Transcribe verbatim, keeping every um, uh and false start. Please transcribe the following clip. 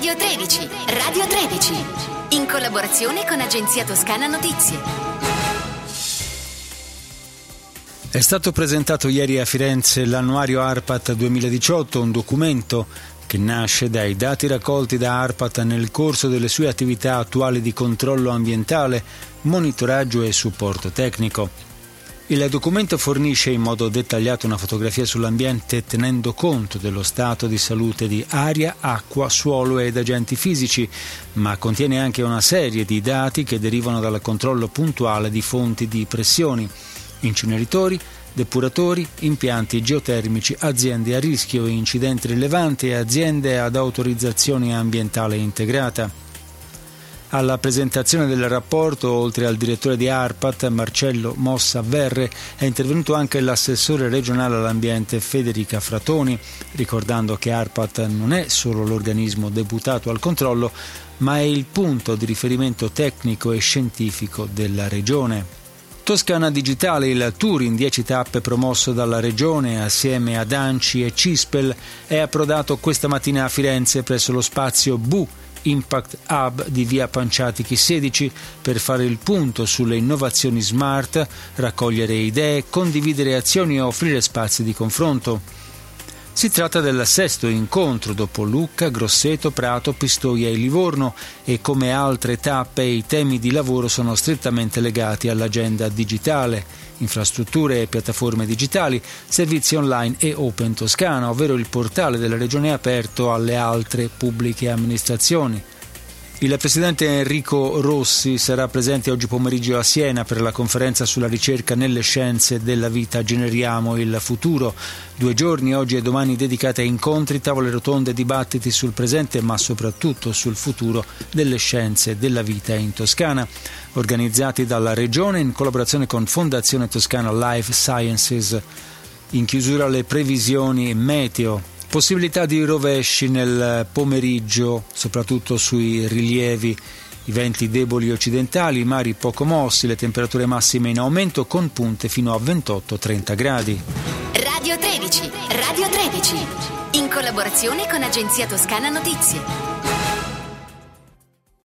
Radio tredici, Radio tredici, in collaborazione con Agenzia Toscana Notizie. È stato presentato ieri a Firenze l'annuario ARPAT duemiladiciotto, un documento che nasce dai dati raccolti da ARPAT nel corso delle sue attività attuali di controllo ambientale, monitoraggio e supporto tecnico. Il documento fornisce in modo dettagliato una fotografia sull'ambiente tenendo conto dello stato di salute di aria, acqua, suolo ed agenti fisici, ma contiene anche una serie di dati che derivano dal controllo puntuale di fonti di pressioni, inceneritori, depuratori, impianti geotermici, aziende a rischio, incidenti rilevanti e aziende ad autorizzazione ambientale integrata. Alla presentazione del rapporto, oltre al direttore di ARPAT, Marcello Mossa Verre, è intervenuto anche l'assessore regionale all'ambiente Federica Fratoni, ricordando che ARPAT non è solo l'organismo deputato al controllo, ma è il punto di riferimento tecnico e scientifico della regione. Toscana Digitale, il tour in dieci tappe promosso dalla Regione assieme ad ANCI e CISPEL, è approdato questa mattina a Firenze presso lo spazio B Impact Hub di via Panciatichi sedici per fare il punto sulle innovazioni smart, raccogliere idee, condividere azioni e offrire spazi di confronto. Si tratta del sesto incontro dopo Lucca, Grosseto, Prato, Pistoia e Livorno e come altre tappe i temi di lavoro sono strettamente legati all'agenda digitale, infrastrutture e piattaforme digitali, servizi online e Open Toscana, ovvero il portale della Regione aperto alle altre pubbliche amministrazioni. Il presidente Enrico Rossi sarà presente oggi pomeriggio a Siena per la conferenza sulla ricerca nelle scienze della vita Generiamo il futuro. Due giorni, oggi e domani, dedicati a incontri, tavole rotonde e dibattiti sul presente ma soprattutto sul futuro delle scienze della vita in Toscana, organizzati dalla Regione in collaborazione con Fondazione Toscana Life Sciences. In chiusura le previsioni meteo. Possibilità di rovesci nel pomeriggio, soprattutto sui rilievi, i venti deboli occidentali, i mari poco mossi, le temperature massime in aumento con punte fino a ventotto trenta gradi. Radio tredici, Radio tredici, in collaborazione con Agenzia Toscana Notizie.